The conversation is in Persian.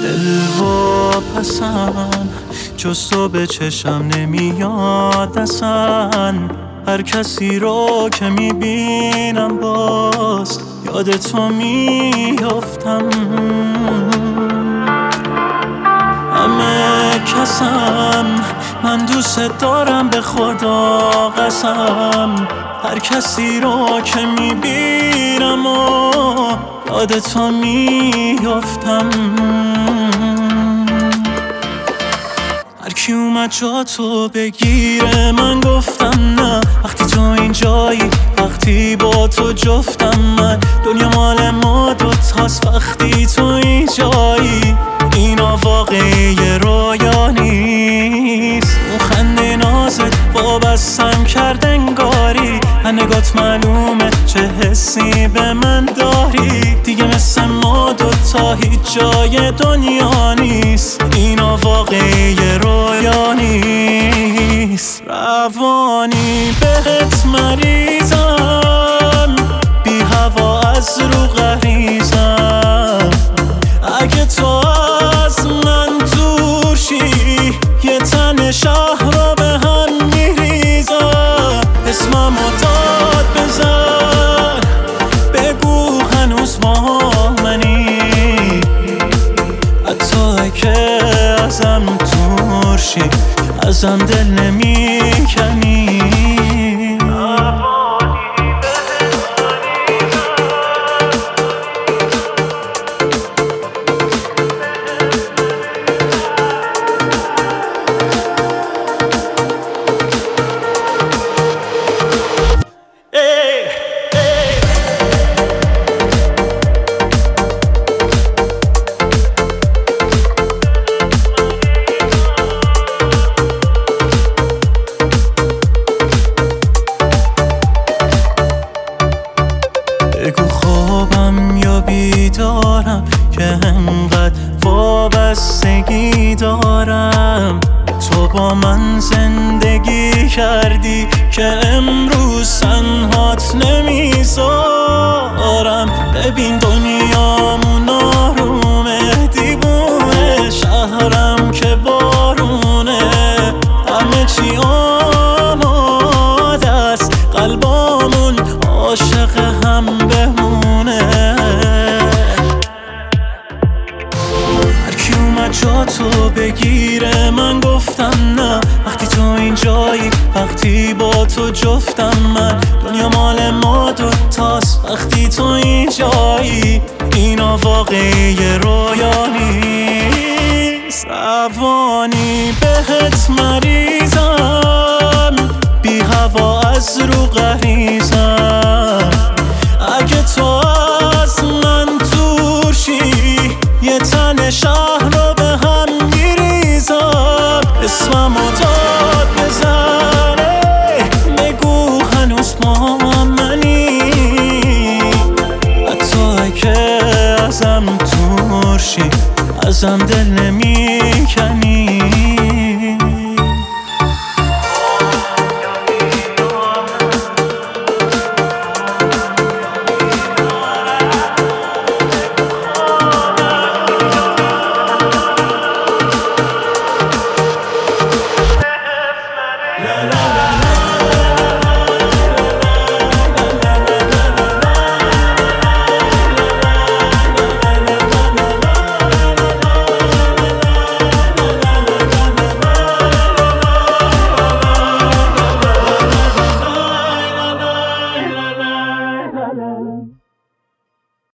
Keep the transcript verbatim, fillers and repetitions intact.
دل و پسم جز تو به چشم نمیاد اصلا. هر کسی رو که میبینم باز یاد تو میافتم. همه کسم من دوست دارم به خدا قسم. هر کسی رو که میبینم و یاد تو میافتم. هر کی اومد جا تو بگیره من گفتم نه. وقتی تو اینجایی وقتی با تو جفتم من. دنیا مال ما دوتاست وقتی تو اینجایی. اینا واقعی رویا نیست. اون خنده نازت وابستم کرد انگاری. نگات معلومه چه حسی به من داری. دیگه مثل ما دوتا هیچ جای دنیا نیست. اینا واقعی رویا نیست. روانی بهت مریضم، بی هوا از رو غریزم. اگه تو از من دور شی یه تن شهر رو به هم میریزم. اسممو داد بزن بگو هنوز با منی. حتی اگه ازم دور شی ازم دل نمیکنی. بگو خوابم یا بیدارم که انقدر وابستگی دارم. تو با من زندگی کردی که امروز تنهات نمیذارم. ببین دنیامون آرومه، دیوونه شهرم که بارونه. همه چی آماده است، قلبامون عاشق هم بمونه. هر کی اومد جا تو بگیره من گفتم نه. وقتی تو اینجایی وقتی با تو جفتم من. دنیا مال ما دوتاست وقتی تو اینجایی. اینا واقعی رویا نیست. روانی بهت مریضم، بی هوا از رو غریزم. اگه تو از من دور شی یه تن شهر رو به هم میریزم. اسممو داد بزنه بگو هنوز با منی. حتی اگه ازم دور شی ازم دل نمیکنی.